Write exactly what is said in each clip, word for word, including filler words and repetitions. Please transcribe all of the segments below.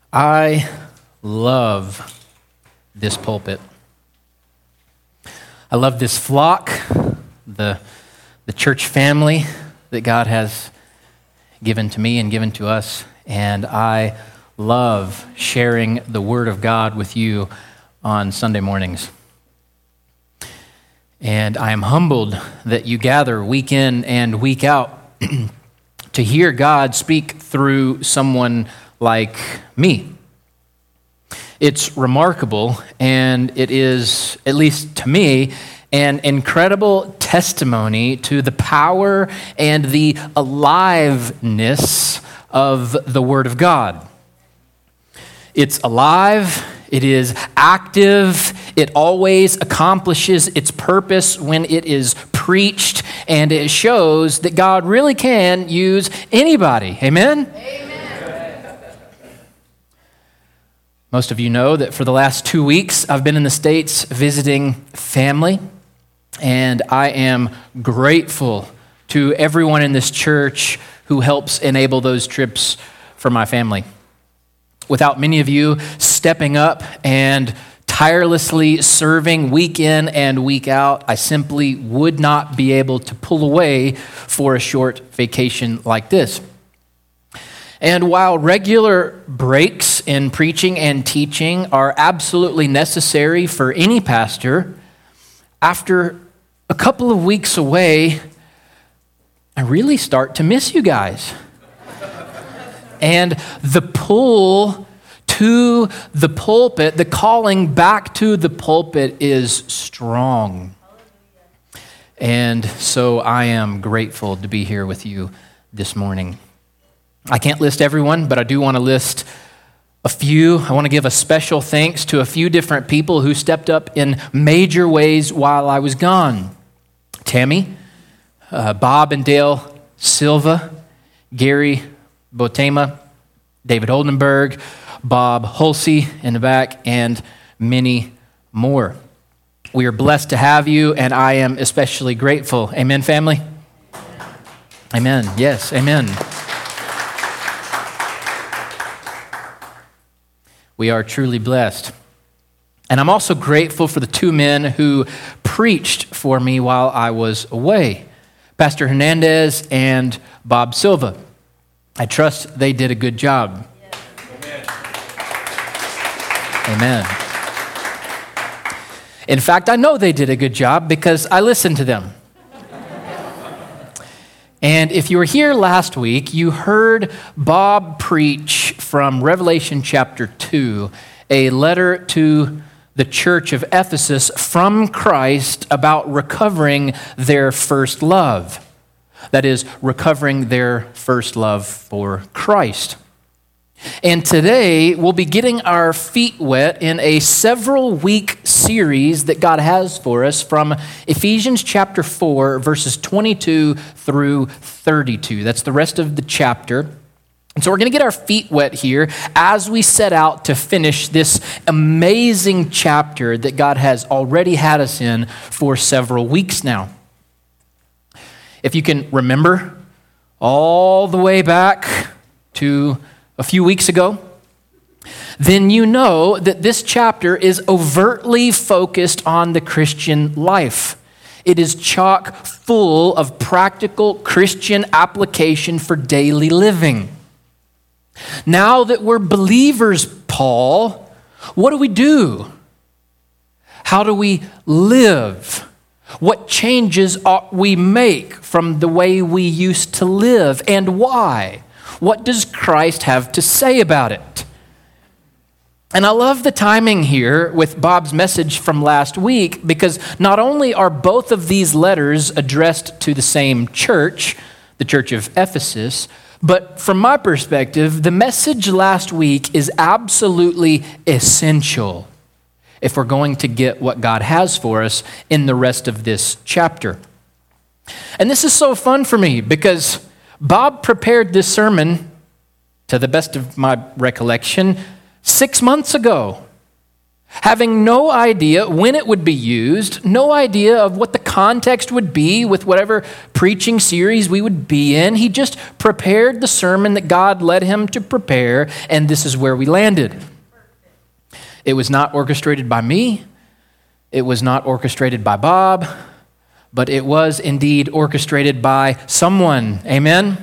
I love this pulpit. I love this flock, the, the church family that God has given to me and given to us, and I love sharing the Word of God with you on Sunday mornings. And I am humbled that you gather week in and week out to hear God speak through someone like me. It's remarkable, and it is, at least to me, an incredible testimony to the power and the aliveness of the Word of God. It's alive, it is active, it always accomplishes its purpose when it is preached, and it shows that God really can use anybody. Amen? Amen. Most of you know that for the last two weeks, I've been in the States visiting family, and I am grateful to everyone in this church who helps enable those trips for my family. Without many of you stepping up and tirelessly serving week in and week out, I simply would not be able to pull away for a short vacation like this. And while regular breaks in preaching and teaching are absolutely necessary for any pastor, after a couple of weeks away, I really start to miss you guys. And the pull to the pulpit, the calling back to the pulpit is strong. And so I am grateful to be here with you this morning. I can't list everyone, but I do want to list a few. I want to give a special thanks to a few different people who stepped up in major ways while I was gone. Tammy, uh, Bob and Dale Silva, Gary Botema, David Oldenburg, Bob Hulsey in the back, and many more. We are blessed to have you, and I am especially grateful. Amen, family? Amen. Yes, amen. We are truly blessed. And I'm also grateful for the two men who preached for me while I was away, Pastor Hernandez and Bob Silva. I trust they did a good job. Yes. Amen. In fact, I know they did a good job because I listened to them. And if you were here last week, you heard Bob preach from Revelation chapter two, a letter to the church of Ephesus from Christ about recovering their first love. That is, recovering their first love for Christ. And today, we'll be getting our feet wet in a several-week series that God has for us from Ephesians chapter four, verses twenty-two through thirty-two. That's the rest of the chapter. And so we're going to get our feet wet here as we set out to finish this amazing chapter that God has already had us in for several weeks now. If you can remember all the way back to a few weeks ago, then you know that this chapter is overtly focused on the Christian life. It is chock full of practical Christian application for daily living. Now that we're believers, Paul, what do we do? How do we live? What changes ought we make from the way we used to live, and why? What does Christ have to say about it? And I love the timing here with Bob's message from last week, because not only are both of these letters addressed to the same church, the church of Ephesus, but from my perspective, the message last week is absolutely essential if we're going to get what God has for us in the rest of this chapter. And this is so fun for me because Bob prepared this sermon, to the best of my recollection, six months ago. having no idea when it would be used, no idea of what the context would be with whatever preaching series we would be in. He just prepared the sermon that God led him to prepare, and this is where we landed. It was not orchestrated by me. It was not orchestrated by Bob, but it was indeed orchestrated by someone. Amen?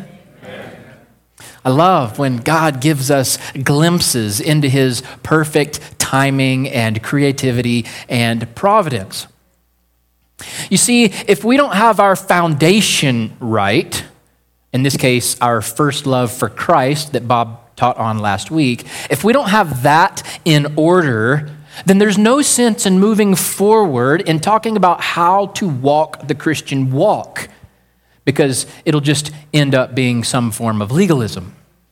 I love when God gives us glimpses into his perfect timing and creativity and providence. You see, if we don't have our foundation right, in this case, our first love for Christ that Bob taught on last week, if we don't have that in order, then there's no sense in moving forward in talking about how to walk the Christian walk, because it'll just end up being some form of legalism.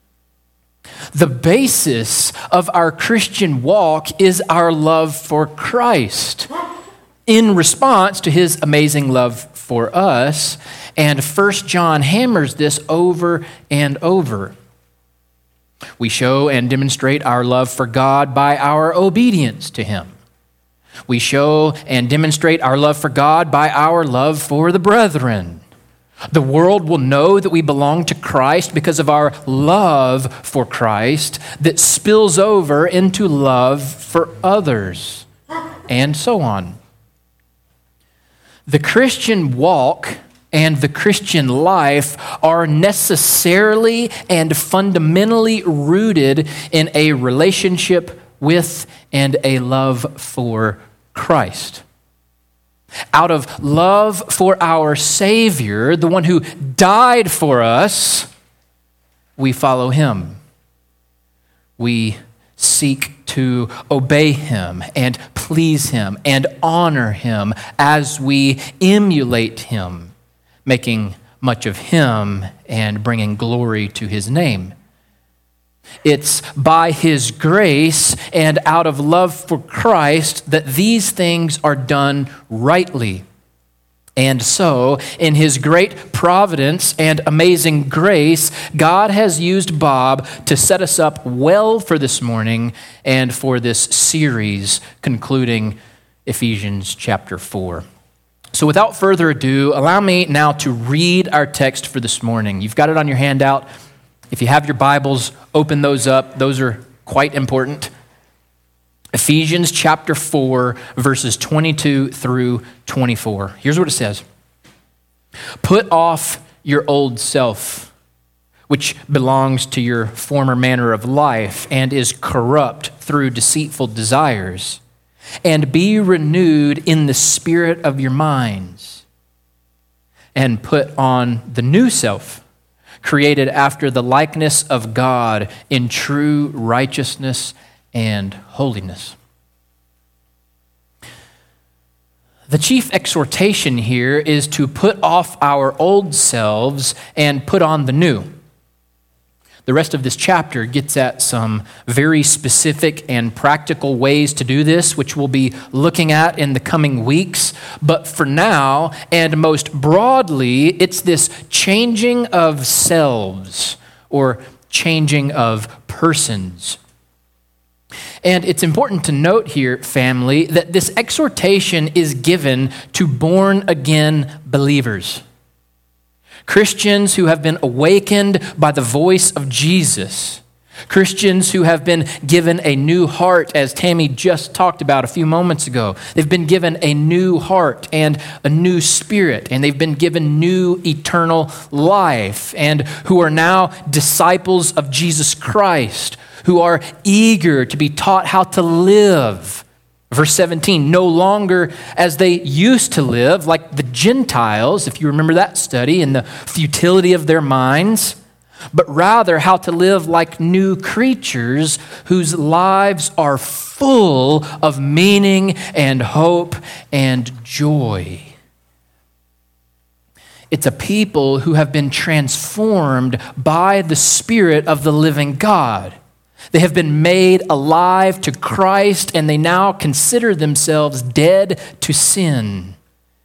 The basis of our Christian walk is our love for Christ in response to his amazing love for us, and First John hammers this over and over. We show and demonstrate our love for God by our obedience to him. We show and demonstrate our love for God by our love for the brethren. The world will know that we belong to Christ because of our love for Christ that spills over into love for others, and so on. The Christian walk and the Christian life are necessarily and fundamentally rooted in a relationship with and a love for Christ. Out of love for our Savior, the one who died for us, we follow him. We seek to obey him and please him and honor him as we emulate him, making much of him and bringing glory to his name. It's by his grace and out of love for Christ that these things are done rightly. And so, in his great providence and amazing grace, God has used Bob to set us up well for this morning and for this series concluding Ephesians chapter four. So without further ado, allow me now to read our text for this morning. You've got it on your handout. If you have your Bibles, open those up. Those are quite important. Ephesians chapter four, verses twenty-two through twenty-four. Here's what it says. Put off your old self, which belongs to your former manner of life and is corrupt through deceitful desires, and be renewed in the spirit of your minds, and put on the new self, created after the likeness of God in true righteousness and holiness. The chief exhortation here is to put off our old selves and put on the new. The rest of this chapter gets at some very specific and practical ways to do this, which we'll be looking at in the coming weeks. But for now, and most broadly, it's this changing of selves or changing of persons. And it's important to note here, family, that this exhortation is given to born-again believers. Christians who have been awakened by the voice of Jesus. Christians who have been given a new heart, as Tammy just talked about a few moments ago. They've been given a new heart and a new spirit, and they've been given new eternal life, and who are now disciples of Jesus Christ, who are eager to be taught how to live. Verse seventeen, no longer as they used to live, like the Gentiles, if you remember that study, in the futility of their minds, but rather how to live like new creatures whose lives are full of meaning and hope and joy. It's a people who have been transformed by the Spirit of the living God. They have been made alive to Christ, and they now consider themselves dead to sin.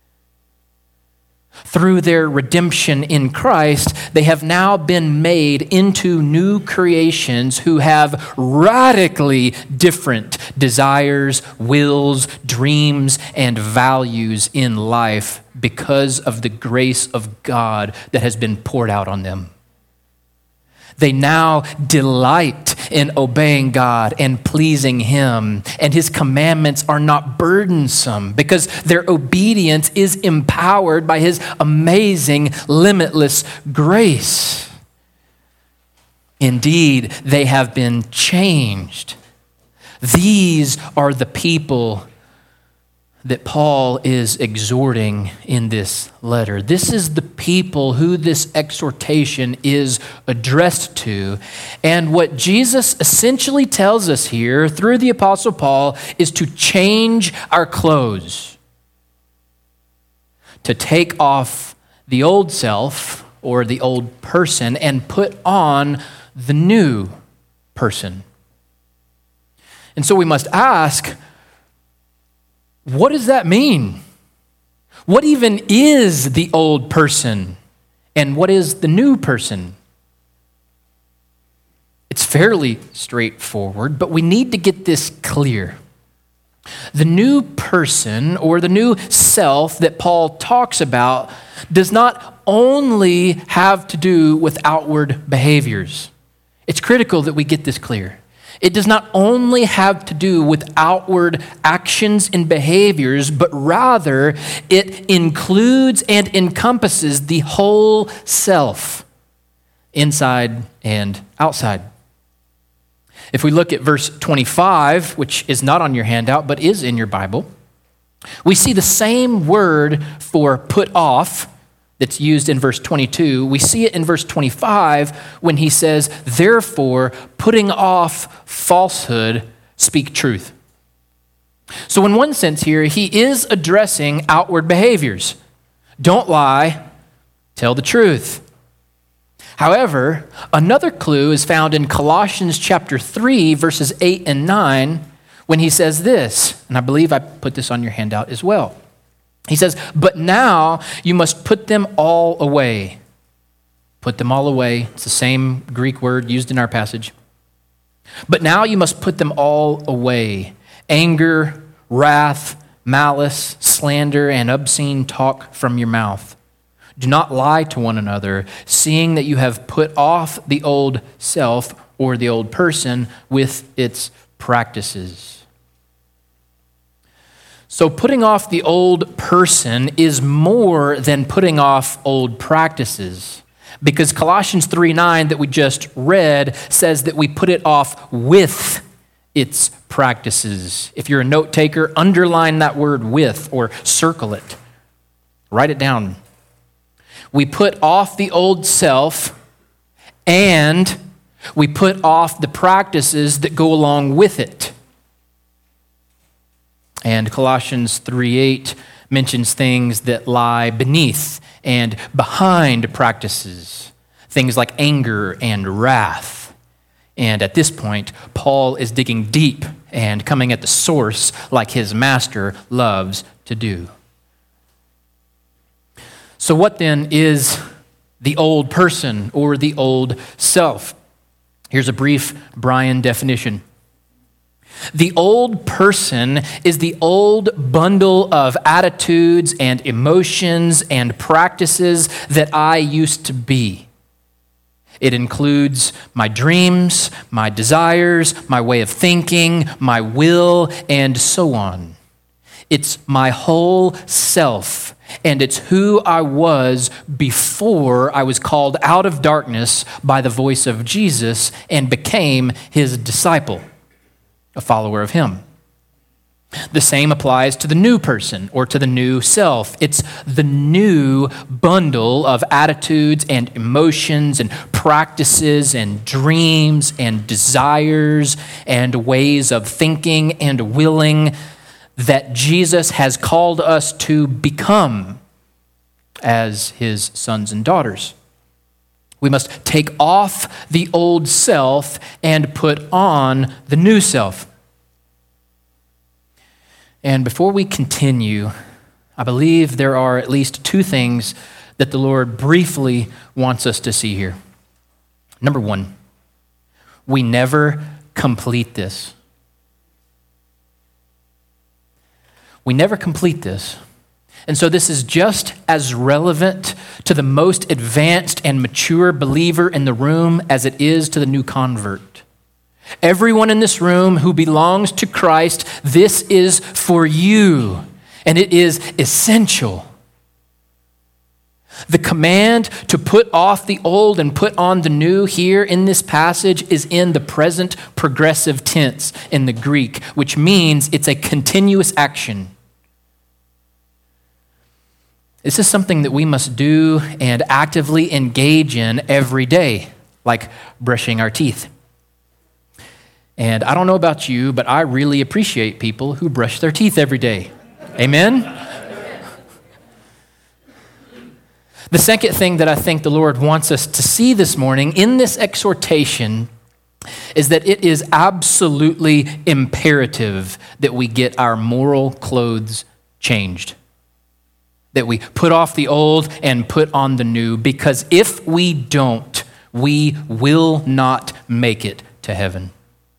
Through their redemption in Christ, they have now been made into new creations who have radically different desires, wills, dreams, and values in life because of the grace of God that has been poured out on them. They now delight in obeying God and pleasing Him, and His commandments are not burdensome because their obedience is empowered by His amazing, limitless grace. Indeed, they have been changed. These are the people that Paul is exhorting in this letter. This is the people who this exhortation is addressed to. And what Jesus essentially tells us here through the Apostle Paul is to change our clothes, to take off the old self or the old person and put on the new person. And so we must ask, what does that mean? What even is the old person? And what is the new person? It's fairly straightforward, but we need to get this clear. The new person or the new self that Paul talks about does not only have to do with outward behaviors. It's critical that we get this clear. It does not only have to do with outward actions and behaviors, but rather it includes and encompasses the whole self, inside and outside. If we look at verse twenty-five, which is not on your handout, but is in your Bible, we see the same word for put off that's used in verse twenty-two. We see it in verse twenty-five when he says, therefore, putting off falsehood, speak truth. So in one sense here, he is addressing outward behaviors. Don't lie, tell the truth. However, another clue is found in Colossians chapter three, verses eight and nine, when he says this, and I believe I put this on your handout as well. He says, but now you must put them all away. Put them all away. It's the same Greek word used in our passage. But now you must put them all away. Anger, wrath, malice, slander, and obscene talk from your mouth. Do not lie to one another, seeing that you have put off the old self or the old person with its practices. So putting off the old person is more than putting off old practices, because Colossians three nine that we just read says that we put it off with its practices. If you're a note taker, underline that word with or circle it. Write it down. We put off the old self and we put off the practices that go along with it. And Colossians three eight mentions things that lie beneath and behind practices, things like anger and wrath. And at this point, Paul is digging deep and coming at the source like his master loves to do. So what then is the old person or the old self? Here's a brief Brian definition. The old person is the old bundle of attitudes and emotions and practices that I used to be. It includes my dreams, my desires, my way of thinking, my will, and so on. It's my whole self, and it's who I was before I was called out of darkness by the voice of Jesus and became his disciple, a follower of him. The same applies to the new person or to the new self. It's the new bundle of attitudes and emotions and practices and dreams and desires and ways of thinking and willing that Jesus has called us to become as his sons and daughters. We must take off the old self and put on the new self. And before we continue, I believe there are at least two things that the Lord briefly wants us to see here. Number one, we never complete this. We never complete this. And so this is just as relevant to the most advanced and mature believer in the room as it is to the new convert. Everyone in this room who belongs to Christ, this is for you, and it is essential. The command to put off the old and put on the new here in this passage is in the present progressive tense in the Greek, which means it's a continuous action. This is something that we must do and actively engage in every day, like brushing our teeth. And I don't know about you, but I really appreciate people who brush their teeth every day. Amen? The second thing that I think the Lord wants us to see this morning in this exhortation is that it is absolutely imperative that we get our moral clothes changed. That we put off the old and put on the new, because if we don't, we will not make it to heaven.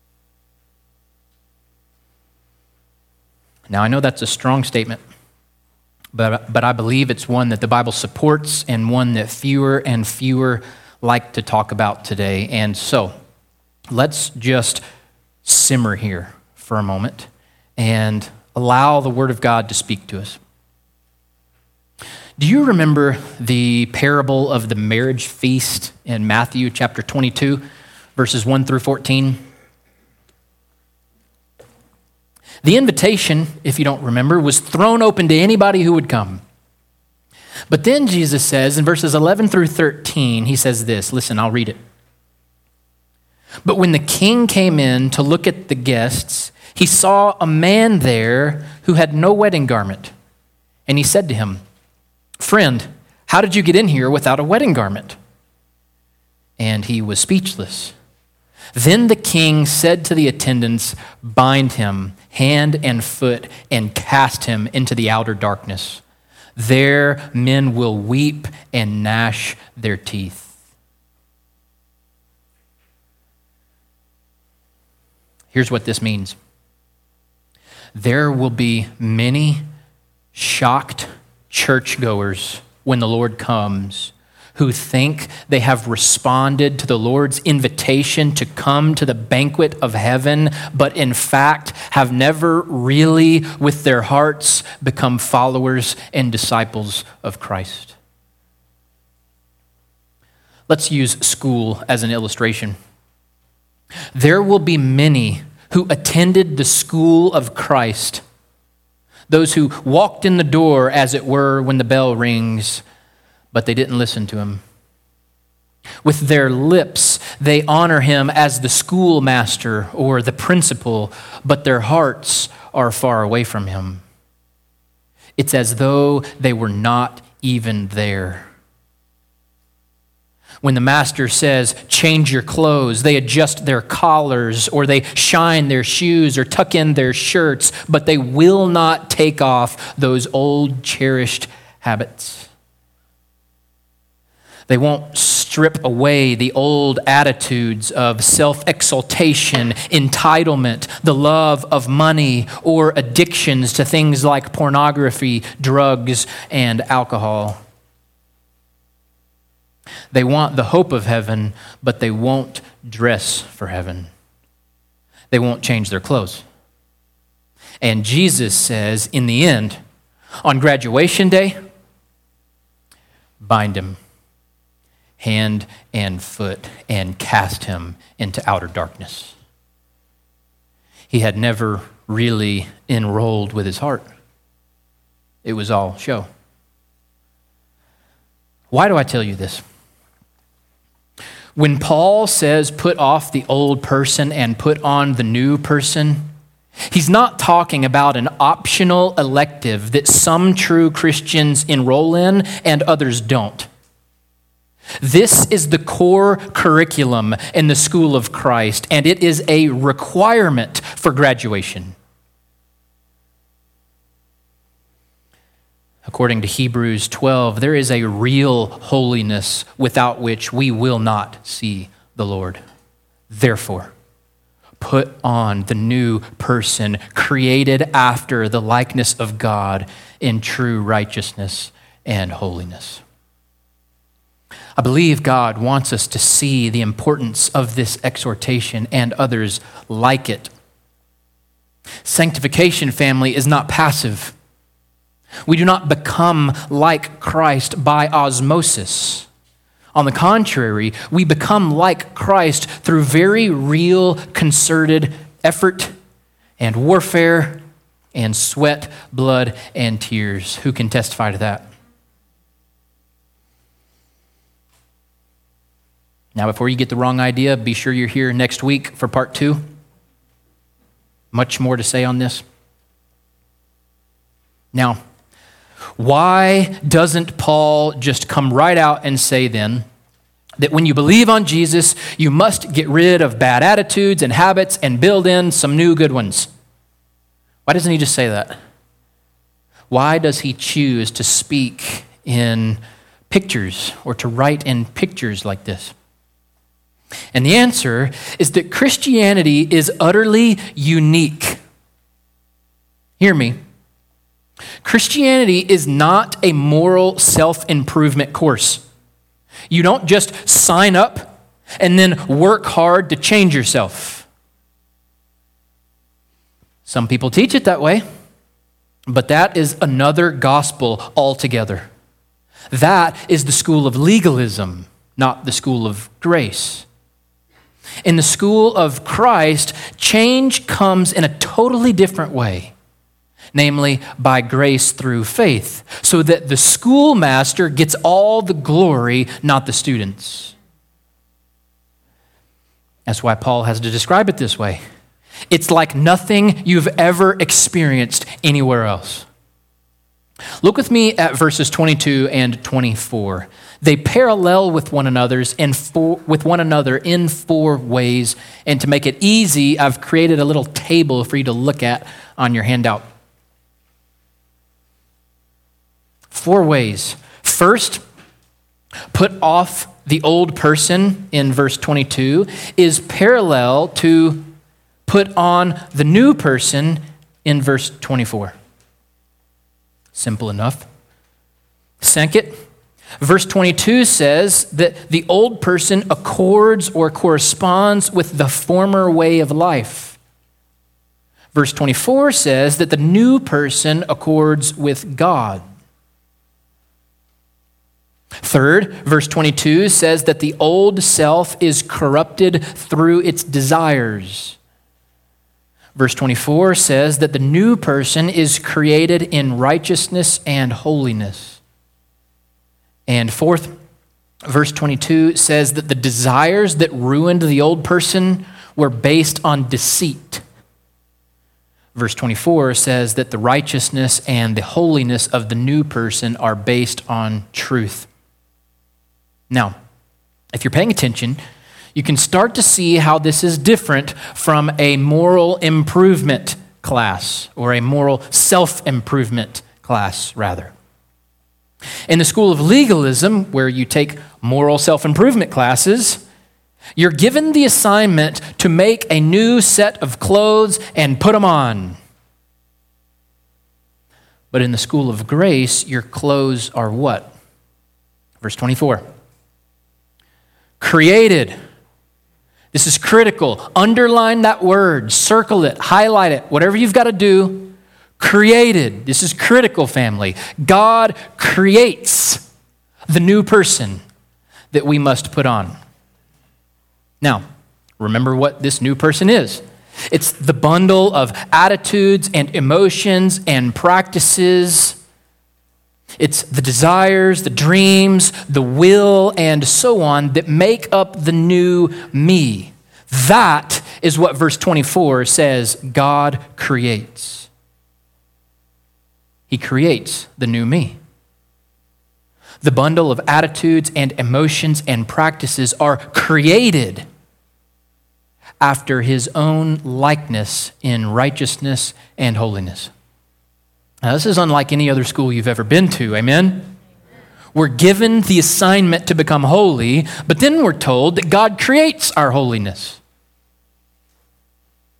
Now, I know that's a strong statement, but, but I believe it's one that the Bible supports and one that fewer and fewer like to talk about today. And so, let's just simmer here for a moment and allow the Word of God to speak to us. Do you remember the parable of the marriage feast in Matthew chapter twenty-two, verses one through fourteen? The invitation, if you don't remember, was thrown open to anybody who would come. But then Jesus says in verses eleven through thirteen, he says this. Listen, I'll read it. But when the king came in to look at the guests, he saw a man there who had no wedding garment. And he said to him, "Friend, how did you get in here without a wedding garment?" And he was speechless. Then the king said to the attendants, "Bind him hand and foot and cast him into the outer darkness. There men will weep and gnash their teeth." Here's what this means. There will be many shocked churchgoers when the Lord comes who think they have responded to the Lord's invitation to come to the banquet of heaven, but in fact have never really, with their hearts, become followers and disciples of Christ. Let's use school as an illustration. There will be many who attended the school of Christ, those who walked in the door, as it were, when the bell rings, but they didn't listen to him. With their lips, they honor him as the schoolmaster or the principal, but their hearts are far away from him. It's as though they were not even there. When the master says, "Change your clothes," they adjust their collars, or they shine their shoes, or tuck in their shirts, but they will not take off those old cherished habits. They won't strip away the old attitudes of self-exaltation, entitlement, the love of money, or addictions to things like pornography, drugs, and alcohol. They want the hope of heaven, but they won't dress for heaven. They won't change their clothes. And Jesus says, in the end, on graduation day, bind him hand and foot and cast him into outer darkness. He had never really enrolled with his heart. It was all show. Why do I tell you this? When Paul says put off the old person and put on the new person, he's not talking about an optional elective that some true Christians enroll in and others don't. This is the core curriculum in the school of Christ, and it is a requirement for graduation. According to Hebrews twelve, there is a real holiness without which we will not see the Lord. Therefore, put on the new person created after the likeness of God in true righteousness and holiness. I believe God wants us to see the importance of this exhortation and others like it. Sanctification, family, is not passive. We do not become like Christ by osmosis. On the contrary, we become like Christ through very real, concerted effort and warfare and sweat, blood, and tears. Who can testify to that? Now, before you get the wrong idea, be sure you're here next week for part two. Much more to say on this. Now, why doesn't Paul just come right out and say then that when you believe on Jesus, you must get rid of bad attitudes and habits and build in some new good ones? Why doesn't he just say that? Why does he choose to speak in pictures or to write in pictures like this? And the answer is that Christianity is utterly unique. Hear me. Christianity is not a moral self-improvement course. You don't just sign up and then work hard to change yourself. Some people teach it that way, but that is another gospel altogether. That is the school of legalism, not the school of grace. In the school of Christ, change comes in a totally different way, namely by grace through faith, so that the schoolmaster gets all the glory, not the students. That's why Paul has to describe it this way. It's like nothing you've ever experienced anywhere else. Look with me at verses twenty-two and twenty-four. They parallel with one another's in four, with one another in four ways. And to make it easy, I've created a little table for you to look at on your handout. Four ways. First, put off the old person in verse twenty-two is parallel to put on the new person in verse twenty-four. Simple enough. Second, verse twenty-two says that the old person accords or corresponds with the former way of life. Verse twenty-four says that the new person accords with God. Third, verse twenty-two says that the old self is corrupted through its desires. Verse twenty-four says that the new person is created in righteousness and holiness. And fourth, verse twenty-two says that the desires that ruined the old person were based on deceit. Verse twenty-four says that the righteousness and the holiness of the new person are based on truth. Now, if you're paying attention, you can start to see how this is different from a moral improvement class, or a moral self-improvement class, rather. In the school of legalism, where you take moral self-improvement classes, you're given the assignment to make a new set of clothes and put them on. But in the school of grace, your clothes are what? Verse twenty-four. Created. This is critical. Underline that word, circle it, highlight it, whatever you've got to do. Created. This is critical, family. God creates the new person that we must put on. Now, remember what this new person is. It's the bundle of attitudes and emotions and practices. It's the desires, the dreams, the will, and so on that make up the new me. That is what verse twenty-four says God creates. He creates the new me. The bundle of attitudes and emotions and practices are created after his own likeness in righteousness and holiness. Now, this is unlike any other school you've ever been to, amen? We're given the assignment to become holy, but then we're told that God creates our holiness.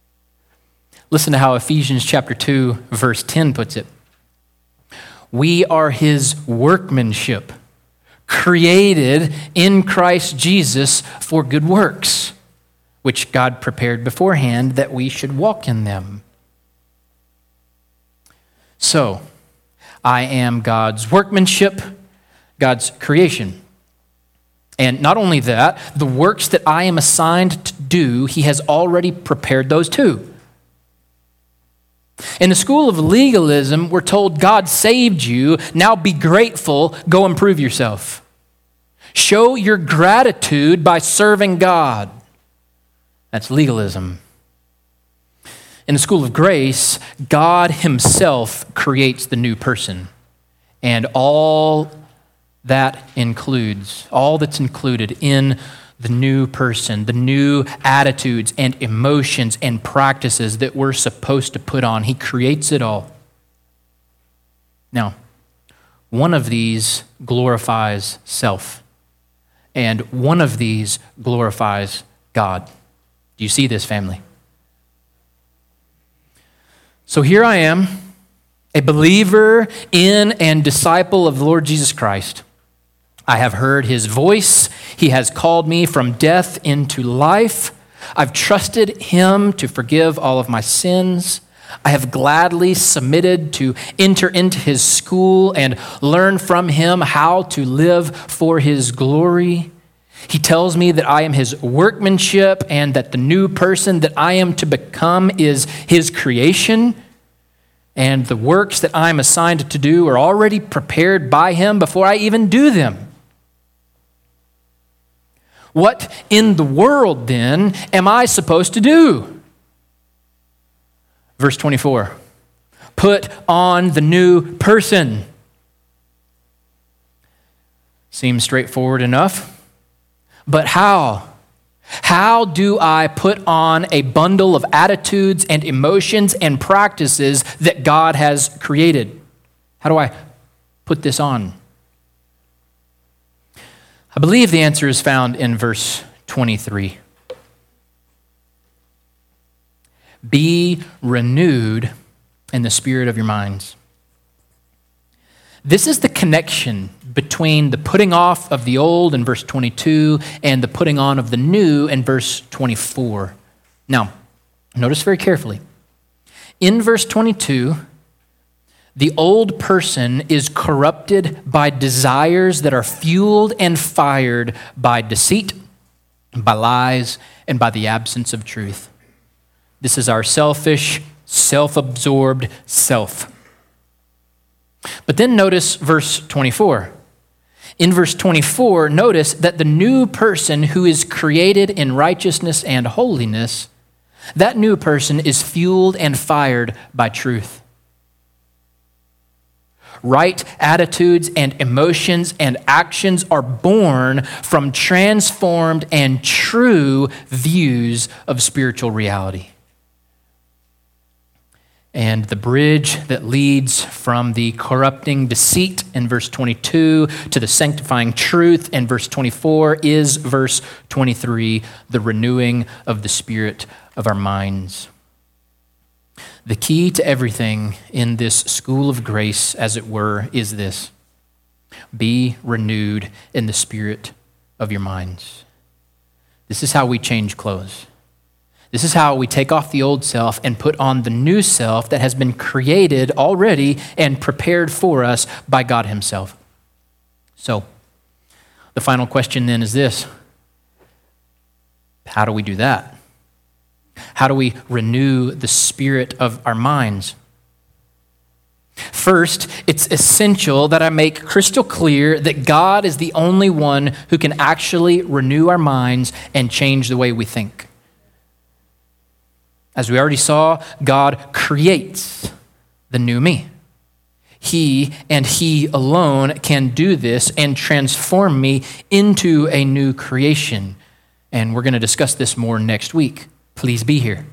Listen to how Ephesians chapter two, verse ten puts it. We are his workmanship, created in Christ Jesus for good works, which God prepared beforehand that we should walk in them. So, I am God's workmanship, God's creation. And not only that, the works that I am assigned to do, he has already prepared those too. In the school of legalism, we're told God saved you, now be grateful, go improve yourself. Show your gratitude by serving God. That's legalism. In the school of grace, God himself creates the new person. And all that includes, all that's included in the new person, the new attitudes and emotions and practices that we're supposed to put on. He creates it all. Now, one of these glorifies self, and one of these glorifies God. Do you see this, family? So here I am, a believer in and disciple of the Lord Jesus Christ. I have heard his voice. He has called me from death into life. I've trusted him to forgive all of my sins. I have gladly submitted to enter into his school and learn from him how to live for his glory. He tells me that I am his workmanship and that the new person that I am to become is his creation. And the works that I'm assigned to do are already prepared by him before I even do them. What in the world, then, am I supposed to do? Verse twenty-four, put on the new person. Seems straightforward enough, but how? How do I put on a bundle of attitudes and emotions and practices that God has created? How do I put this on? I believe the answer is found in verse twenty-three. Be renewed in the spirit of your minds. This is the connection between the putting off of the old in verse twenty-two and the putting on of the new in verse twenty-four. Now, notice very carefully. In verse twenty-two, the old person is corrupted by desires that are fueled and fired by deceit, by lies, and by the absence of truth. This is our selfish, self-absorbed self. But then notice verse twenty-four. In verse twenty-four, notice that the new person who is created in righteousness and holiness, that new person is fueled and fired by truth. Right attitudes and emotions and actions are born from transformed and true views of spiritual reality. And the bridge that leads from the corrupting deceit in verse twenty-two to the sanctifying truth in verse twenty-four is verse twenty-three, the renewing of the spirit of our minds. The key to everything in this school of grace, as it were, is this: be renewed in the spirit of your minds. This is how we change clothes. This is how we take off the old self and put on the new self that has been created already and prepared for us by God himself. So, the final question then is this: how do we do that? How do we renew the spirit of our minds? First, it's essential that I make crystal clear that God is the only one who can actually renew our minds and change the way we think. As we already saw, God creates the new me. He and he alone can do this and transform me into a new creation. And we're going to discuss this more next week. Please be here.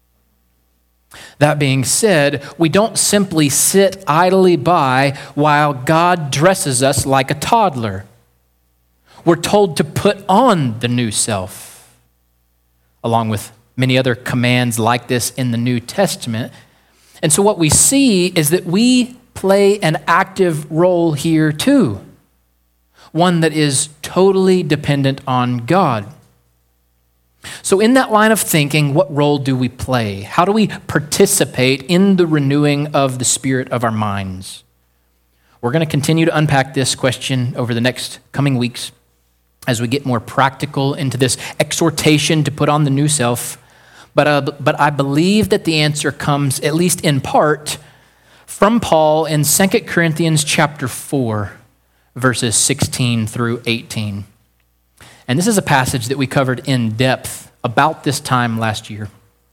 That being said, we don't simply sit idly by while God dresses us like a toddler. We're told to put on the new self, along with many other commands like this in the New Testament. And so what we see is that we play an active role here too, one that is totally dependent on God. So in that line of thinking, what role do we play? How do we participate in the renewing of the spirit of our minds? We're going to continue to unpack this question over the next coming weeks as we get more practical into this exhortation to put on the new self. But, uh, but I believe that the answer comes, at least in part, from Paul in Second Corinthians chapter four, verses sixteen through eighteen. And this is a passage that we covered in depth about this time last year.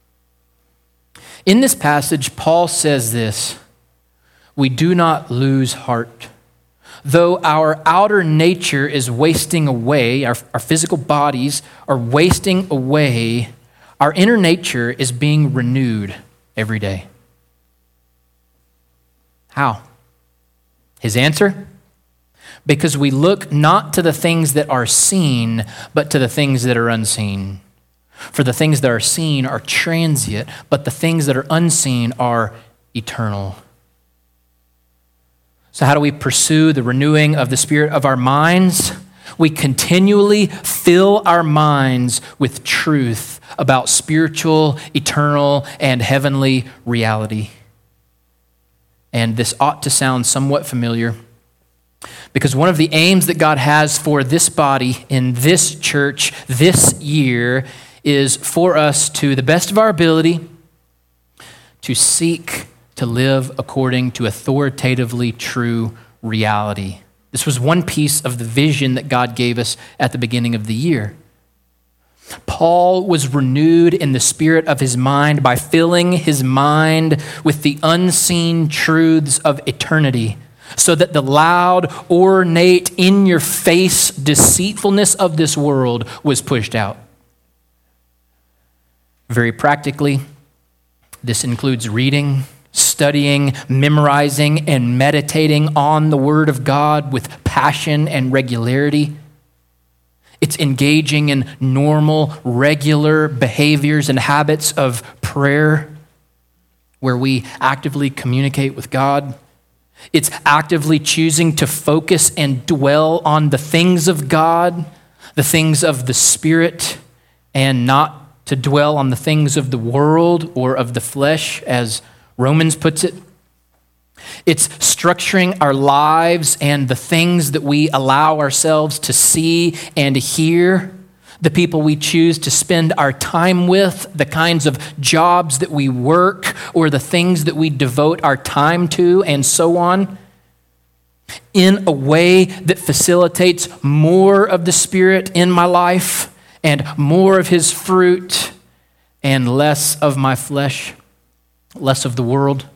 In this passage, Paul says this: "We do not lose heart. Though our outer nature is wasting away, our, our physical bodies are wasting away, our inner nature is being renewed every day." How? His answer? Because we look not to the things that are seen, but to the things that are unseen. For the things that are seen are transient, but the things that are unseen are eternal. So how do we pursue the renewing of the spirit of our minds? We continually fill our minds with truth about spiritual, eternal, and heavenly reality. And this ought to sound somewhat familiar, because one of the aims that God has for this body in this church this year is for us, to the best of our ability, to seek to live according to authoritatively true reality. This was one piece of the vision that God gave us at the beginning of the year. Paul was renewed in the spirit of his mind by filling his mind with the unseen truths of eternity, so that the loud, ornate, in-your-face deceitfulness of this world was pushed out. Very practically, this includes reading, studying, memorizing, and meditating on the Word of God with passion and regularity. It's engaging in normal, regular behaviors and habits of prayer where we actively communicate with God. It's actively choosing to focus and dwell on the things of God, the things of the Spirit, and not to dwell on the things of the world or of the flesh, as Romans puts it. It's structuring our lives and the things that we allow ourselves to see and hear, the people we choose to spend our time with, the kinds of jobs that we work, or the things that we devote our time to, and so on, in a way that facilitates more of the Spirit in my life and more of His fruit and less of my flesh, less of the world.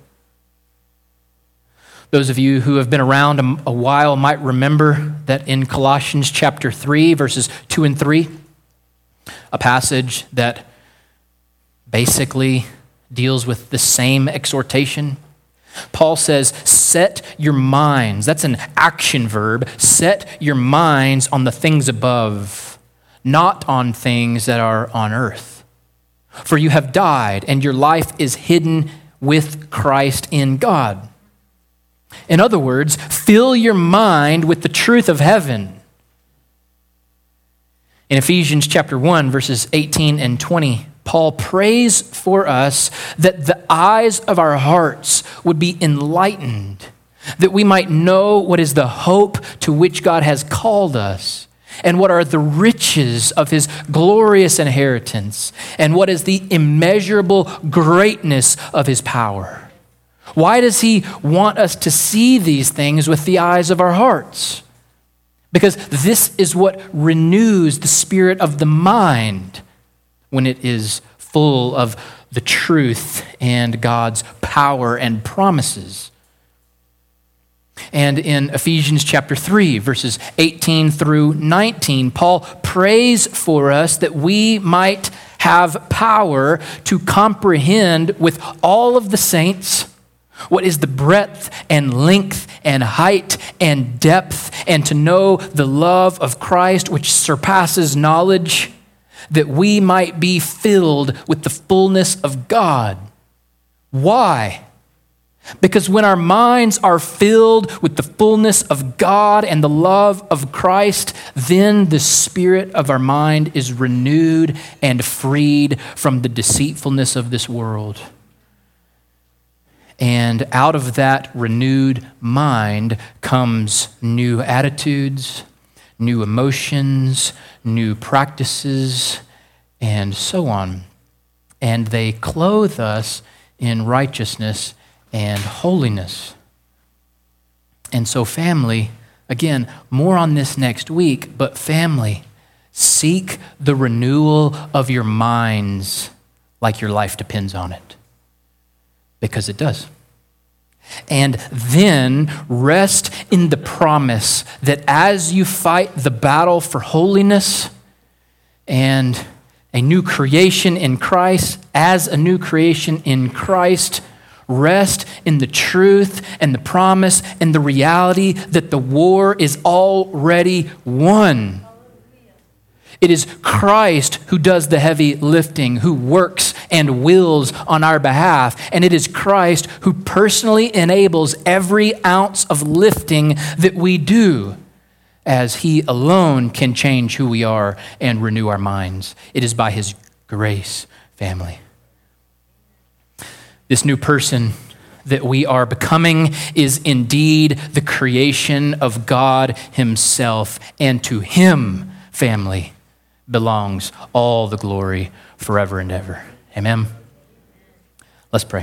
Those of you who have been around a while might remember that in Colossians chapter three, verses two and three, a passage that basically deals with the same exhortation. Paul says, set your minds, that's an action verb, set your minds on the things above, not on things that are on earth. For you have died, and your life is hidden with Christ in God. In other words, fill your mind with the truth of heaven. In Ephesians chapter one, verses eighteen and twenty, Paul prays for us that the eyes of our hearts would be enlightened, that we might know what is the hope to which God has called us, and what are the riches of His glorious inheritance, and what is the immeasurable greatness of His power. Why does He want us to see these things with the eyes of our hearts? Because this is what renews the spirit of the mind when it is full of the truth and God's power and promises. And in Ephesians chapter three, verses eighteen through nineteen, Paul prays for us that we might have power to comprehend with all of the saints what is the breadth and length and height and depth, and to know the love of Christ which surpasses knowledge, that we might be filled with the fullness of God. Why? Because when our minds are filled with the fullness of God and the love of Christ, then the spirit of our mind is renewed and freed from the deceitfulness of this world. And out of that renewed mind comes new attitudes, new emotions, new practices, and so on. And they clothe us in righteousness and holiness. And so family, again, more on this next week, but family, seek the renewal of your minds like your life depends on it. Because it does. And then rest in the promise that as you fight the battle for holiness and a new creation in Christ, as a new creation in Christ, rest in the truth and the promise and the reality that the war is already won. It is Christ who does the heavy lifting, who works and wills on our behalf. And it is Christ who personally enables every ounce of lifting that we do, as he alone can change who we are and renew our minds. It is by his grace, family. This new person that we are becoming is indeed the creation of God himself, and to him, family, belongs all the glory forever and ever. Amen. Let's pray.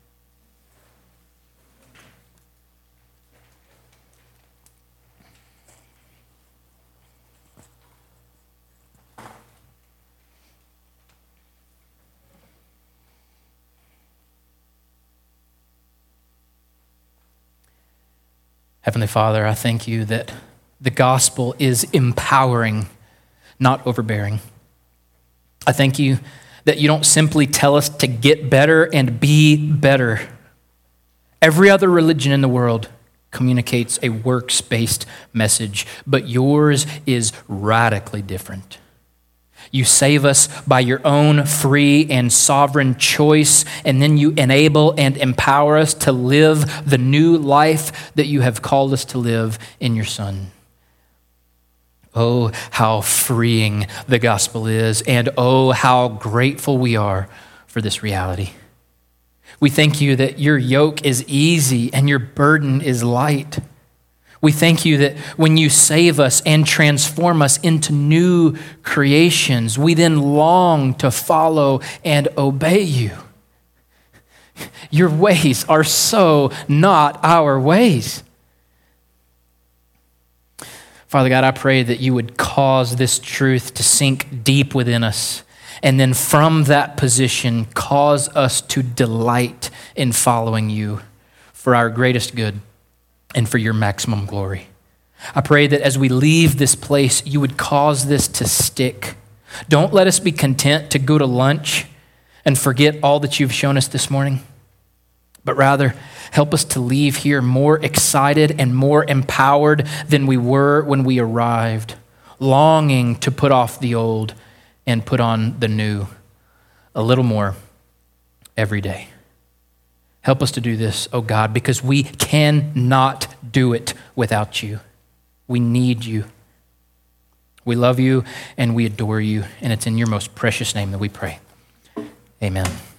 Heavenly Father, I thank you that the gospel is empowering, not overbearing. I thank you that you don't simply tell us to get better and be better. Every other religion in the world communicates a works-based message, but yours is radically different. You save us by your own free and sovereign choice, and then you enable and empower us to live the new life that you have called us to live in your Son. Oh, how freeing the gospel is, and oh, how grateful we are for this reality. We thank you that your yoke is easy and your burden is light. We thank you that when you save us and transform us into new creations, we then long to follow and obey you. Your ways are so not our ways. Father God, I pray that you would cause this truth to sink deep within us, and then from that position, cause us to delight in following you for our greatest good and for your maximum glory. I pray that as we leave this place, you would cause this to stick. Don't let us be content to go to lunch and forget all that you've shown us this morning, but rather help us to leave here more excited and more empowered than we were when we arrived, longing to put off the old and put on the new a little more every day. Help us to do this, oh God, because we cannot do it without you. We need you. We love you and we adore you, and it's in your most precious name that we pray. Amen.